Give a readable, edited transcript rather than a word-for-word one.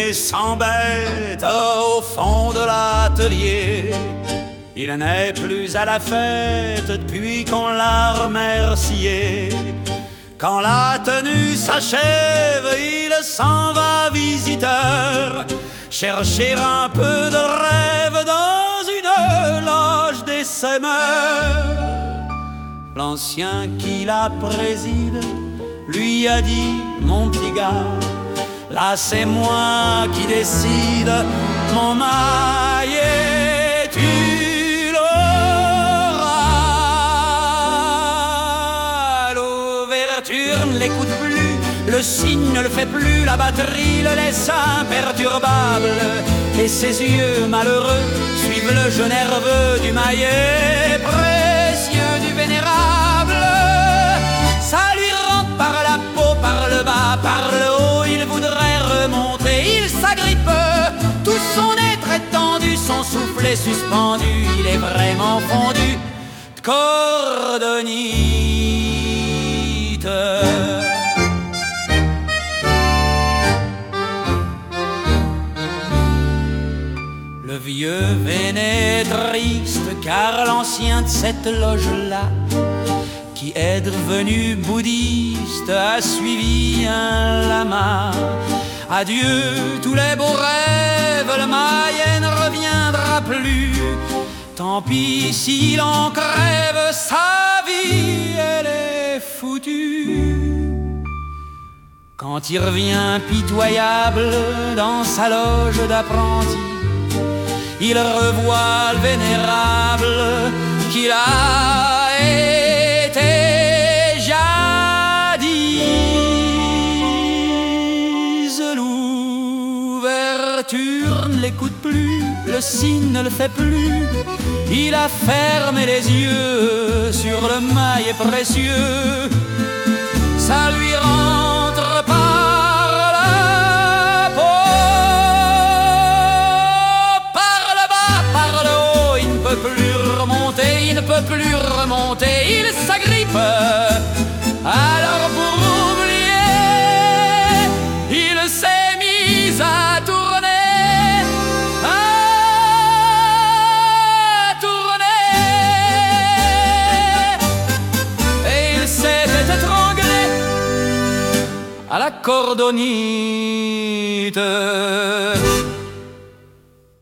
et s'embête au fond de l'atelier. Il n'est plus à la fête depuis qu'on l'a remercié. Quand la tenue s'achève, il s'en va visiteur, chercher un peu de rêve dans une loge des semeurs. L'ancien qui la préside lui a dit: mon petit gars, là c'est moi qui décide, mon maillet tu l'auras. L'ouverture ne l'écoute plus, le signe ne le fait plus, la batterie le laisse imperturbable, et ses yeux malheureux suivent le jeu nerveux du maillet précieux du vénérable. Ça lui rentre par la peau, par le bas, par le haut, il voudrait remonter, il s'agrippe, tout son être est tendu, son souffle est suspendu, il est vraiment fondu de cordonite. Le vieux Véné triste, car l'ancien de cette loge-là, qui est devenu bouddhiste, a suivi un lama. Adieu tous les beaux rêves, le maillet ne reviendra plus. Tant pis s'il en crève, sa vie elle est foutue. Quand il revient pitoyable dans sa loge d'apprenti, il revoit le vénérable qu'il a été jadis. L'ouverture ne l'écoute plus, le signe ne le fait plus, il a fermé les yeux sur le maillet précieux. Ça lui rentre par la peau, par le bas, par le haut, il ne peut plus remonter, il ne peut plus remonter, il s'agrippe. Alors pour oublier, il s'est mis à tourner, et il s'est étranglé à la cordonite.